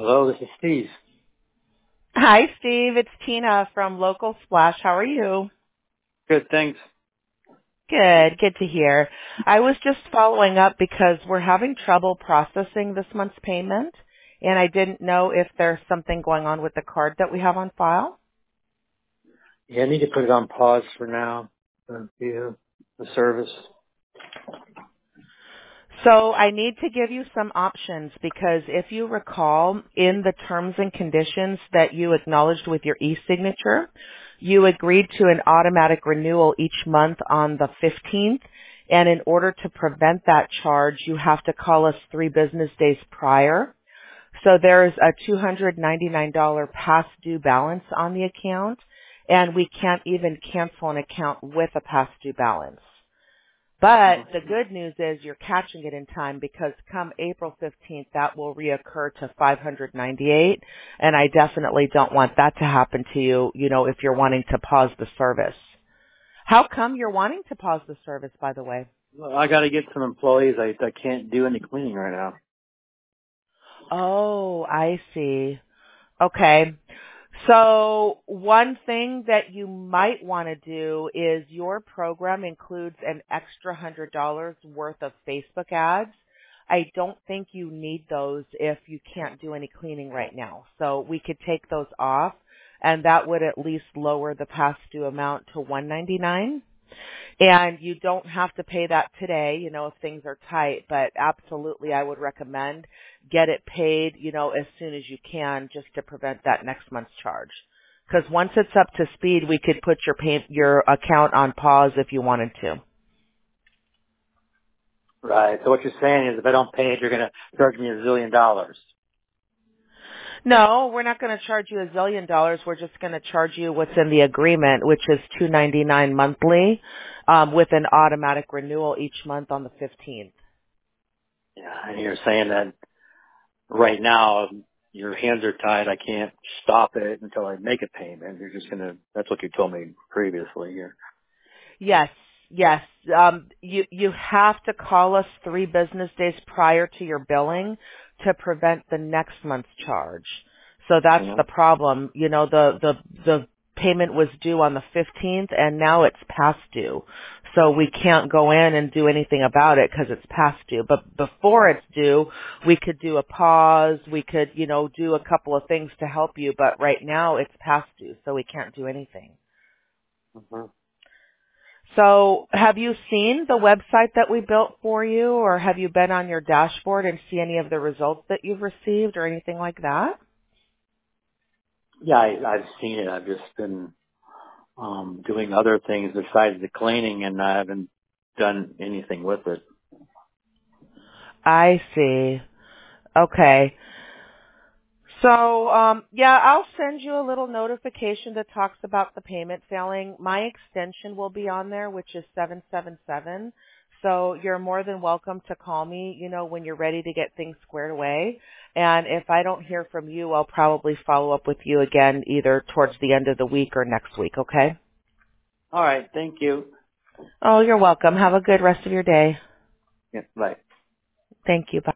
Hello, this is Steve. Hi, Steve. It's Tina from Local Splash. How are you? Good, thanks. Good. Good to hear. I was just following up because we're having trouble processing this month's payment, and I didn't know if there's something going on with the card that we have on file. Yeah, I need to put it on pause for now. The service. So I need to give you some options because if you recall in the terms and conditions that you acknowledged with your e-signature, you agreed to an automatic renewal each month on the 15th. And in order to prevent that charge, you have to call us 3 business days prior. So there's a $299 past due balance on the account, and we can't even cancel an account with a past due balance. But the good news is you're catching it in time because come April 15th, that will reoccur to $598, and I definitely don't want that to happen to you, if you're wanting to pause the service. How come you're wanting to pause the service, by the way? Well, I got to get some employees. I can't do any cleaning right now. Oh, I see. Okay. So one thing that you might want to do is your program includes an extra $100 worth of Facebook ads. I don't think you need those if you can't do any cleaning right now. So we could take those off, and that would at least lower the past due amount to $199. And you don't have to pay that today, if things are tight, but absolutely I would recommend get it paid, as soon as you can just to prevent that next month's charge. Because once it's up to speed, we could put your account on pause if you wanted to. Right. So what you're saying is if I don't pay it, you're going to charge me $1 zillion. No, we're not going to charge you $1 zillion. We're just going to charge you what's in the agreement, which is $299 monthly, with an automatic renewal each month on the 15th. Yeah, and you're saying that right now your hands are tied. I can't stop it until I make a payment. You're just going to, that's what you told me previously here. Yes, yes. You have to call us 3 business days prior to your billing to prevent the next month's charge. So that's the problem. The payment was due on the 15th and now it's past due. So we can't go in and do anything about it because it's past due. But before it's due, we could do a pause. We could, do a couple of things to help you. But right now it's past due, so we can't do anything. Mm-hmm. So have you seen the website that we built for you, or have you been on your dashboard and see any of the results that you've received or anything like that? Yeah, I've seen it. I've just been doing other things besides the cleaning, and I haven't done anything with it. I see. Okay. So, I'll send you a little notification that talks about the payment failing. My extension will be on there, which is 777. So you're more than welcome to call me, when you're ready to get things squared away. And if I don't hear from you, I'll probably follow up with you again either towards the end of the week or next week, okay? All right. Thank you. Oh, you're welcome. Have a good rest of your day. Yeah, bye. Thank you. Bye.